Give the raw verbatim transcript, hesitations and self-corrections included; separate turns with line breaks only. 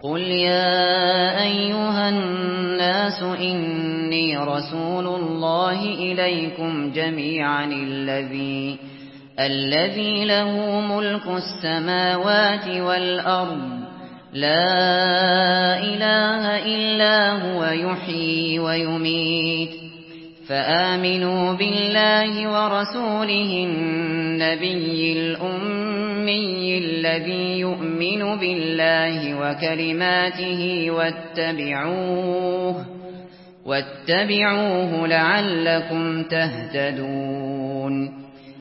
قُلْ يَا أَيُّهَا النَّاسُ إِنِّي رَسُولُ اللَّهِ إِلَيْكُمْ جَمِيعًا الَّذِي الَّذِي لَهُ مُلْكُ السَّمَاوَاتِ وَالْأَرْضِ لَا إِلَٰهَ إِلَّا هُوَ يُحْيِي وَيُمِيتُ فَآمِنُوا بِاللَّهِ وَرَسُولِهِ النَّبِيِّ الْأُمِّيِّ الَّذِي يُؤْمِنُ بِاللَّهِ وَكَلِمَاتِهِ واتبعوه واتبعوه لعلكم تهتدون